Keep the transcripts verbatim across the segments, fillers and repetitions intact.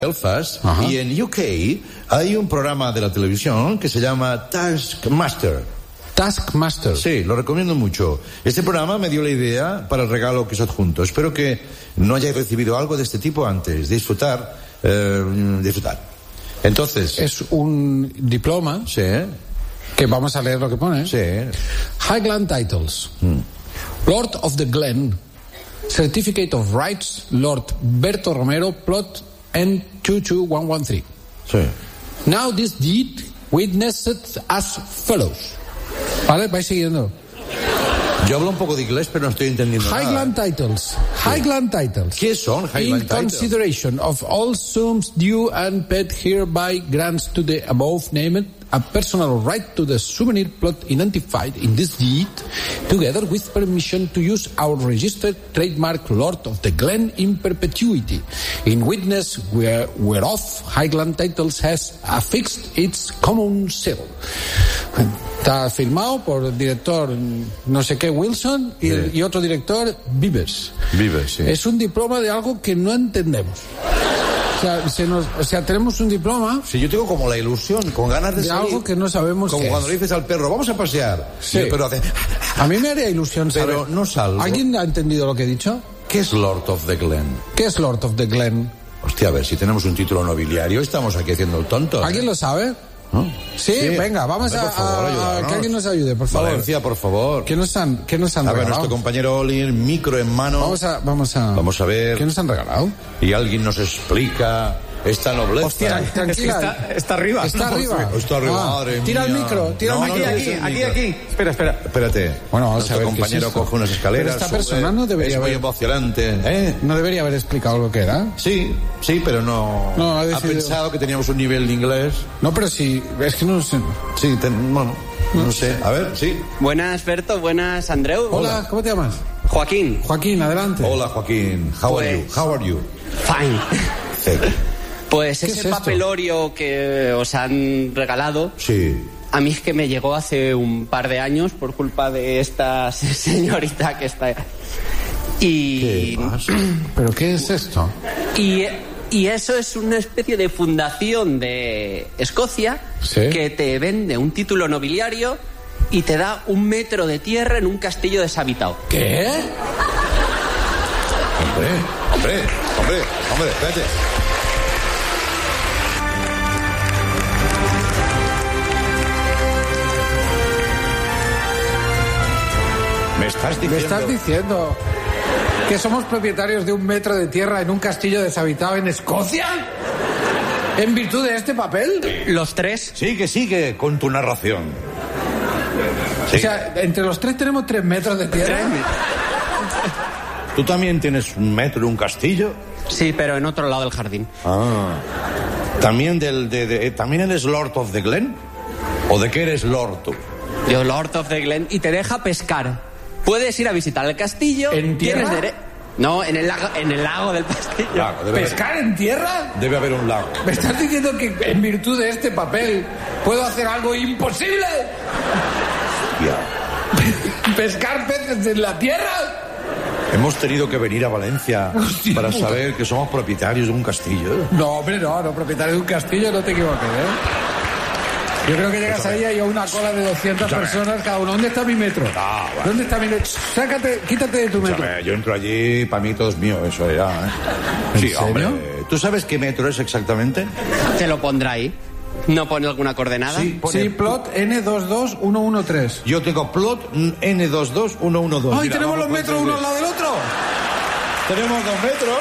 Belfast, Ajá. y en U K hay un programa de la televisión que se llama Taskmaster. Taskmaster. Sí, lo recomiendo mucho. Este programa me dio la idea para el regalo que os adjunto. Espero que no hayáis recibido algo de este tipo antes. Disfrutar, eh, disfrutar. Entonces... Es un diploma. Sí. Que vamos a leer lo que pone. Sí. Highland Titles. Mm. Lord of the Glen. Certificate of Rights. Lord Berto Romero. Plot N two two one one three. Sí. Now this deed witnessed as follows. Vale, vais siguiendo. Yo hablo un poco de inglés, pero no estoy entendiendo Highland nada. Titles. Highland Titles. ¿Qué son Highland In Titles? consideration of all sums due and paid hereby grants to the above named a personal right to the souvenir plot identified in this deed, together with permission to use our registered trademark Lord of the Glen in perpetuity, in witness where, whereof Highland Titles has affixed its common seal. Está firmado por el director no sé qué Wilson y, el, Sí. y otro director Vives. Vives, sí. Es un diploma de algo que no entendemos. O sea, se nos, o sea, tenemos un diploma Sí, yo tengo como la ilusión, con ganas de, de salir, algo que no sabemos como qué cuando es. le dices al perro, vamos a pasear. Sí. Y el perro hace... A mí me haría ilusión saber. Pero no salgo. ¿Alguien ha entendido lo que he dicho? ¿Qué es Lord of the Glen? ¿Qué es Lord of the Glen? Hostia, a ver, si tenemos un título nobiliario, estamos aquí haciendo el tonto. ¿Alguien lo sabe? ¿No? Sí, venga, vamos Hombre, a, por favor, a- ayúdanos. que alguien nos ayude, por favor. Valencia, por favor. ¿Qué nos han, qué nos han A ver, regalado? nuestro compañero Oli, el micro en mano. Vamos a, vamos a, Vamos a ver. ¿Qué nos han regalado? Y alguien nos explica esta nobleza. Hostia, tranquila. Está, está arriba. Está No, arriba. Está arriba, Ah, madre tira el mía. micro, tira No, el no, micro. no, Aquí, es el aquí, micro. aquí. Espera, espera. Espérate. Bueno, vamos Nuestro a ver qué es compañero esto. coge unas escaleras. Pero esta sube. persona no debería Es muy haber- emocionante, ¿eh? No debería haber explicado lo que era. Sí, sí, pero no... No, ha ha decidido- pensado que teníamos un nivel de inglés. No, pero sí, es que no sé. Sí, ten- bueno, no sé. A ver, sí. Buenas, Berto. Buenas, Andreu. Hola, ¿cómo te llamas? Joaquín. Joaquín, adelante. Hola, Joaquín. How are you? Pues- How are you? Fine. Sí. Pues ¿Qué ese es esto? papelorio que os han regalado, Sí. a mí es que me llegó hace un par de años por culpa de esta señorita que está... Y... ¿Qué pasa? ¿Pero qué es esto? Y, y eso es una especie de fundación de Escocia Sí. que te vende un título nobiliario y te da un metro de tierra en un castillo deshabitado. ¿Qué? Hombre, hombre, hombre, hombre, espérate. Me estás diciendo... ¿Me estás diciendo que somos propietarios de un metro de tierra en un castillo deshabitado en Escocia? ¿En virtud de este papel? Los tres. Sigue, sigue con tu narración. Sí. O sea, entre los tres tenemos tres metros de tierra. ¿Tú también tienes un metro en un castillo? Sí, pero en otro lado del jardín. Ah. ¿También, del, de, de- ¿También eres Lord of the Glen? ¿O de qué eres Lord tú? Yo, Lord of the Glen, y te deja pescar. Puedes ir a visitar el castillo. ¿En tienes tierra? dere- No, en el lago, en el lago del castillo. Lago, debe, ¿Pescar en tierra? haber, debe haber un lago. ¿Me estás diciendo que en virtud de este papel puedo hacer algo imposible? Ya. ¿Pescar peces en la tierra? Hemos tenido que venir a Valencia Hostia para puta. saber que somos propietarios de un castillo. No, hombre, no, no, propietario de un castillo, no te equivoques, ¿eh? Yo creo que llegas ahí y hay una cola de doscientas Escúchame. personas cada uno. ¿Dónde está mi metro? Ah, vale. ¿Dónde está mi metro? Sácate, quítate de tu metro. Escúchame, yo entro allí, para mí todo es mío, eso era. ¿eh? ¿En Sí, serio? hombre. ¿Tú sabes qué metro es exactamente? Te lo pondrá ahí. ¿No pone alguna coordenada? Sí, pone- Sí, plot N dos dos uno uno tres. Yo tengo plot N dos dos uno uno dos. ¡Ay, Mira, tenemos vamos los con metros tres uno de- al lado del otro! Tenemos dos metros.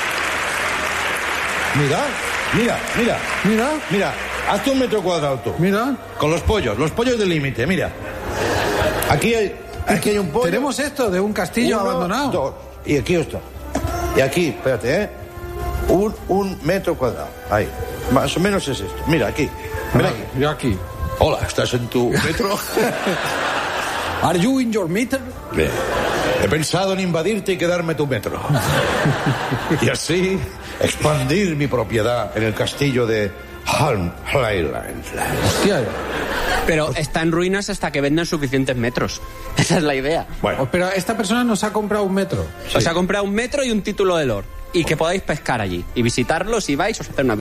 Mira, mira, mira. Mira, Mira, hazte un metro cuadrado tú. mira. Con los pollos, los pollos del límite, mira. Aquí hay, aquí hay un pollo. Tenemos esto de un castillo Uno, abandonado. dos, y aquí está. Y aquí, espérate, ¿eh? Un, un metro cuadrado. Ahí. Más o menos es esto. Mira, aquí. Mira aquí. Yo aquí. Hola, ¿estás en tu metro? ¿Are you in your meter? Bien. He pensado en invadirte y quedarme tu metro. Y así expandir mi propiedad en el castillo de Halm Highland. Hostia. Pero está en ruinas hasta que vendan suficientes metros. Esa es la idea. Bueno, Pero esta persona nos ha comprado un metro. Os ha comprado un metro y un título de Lord. y que podáis pescar allí y visitarlos si vais, os hacer una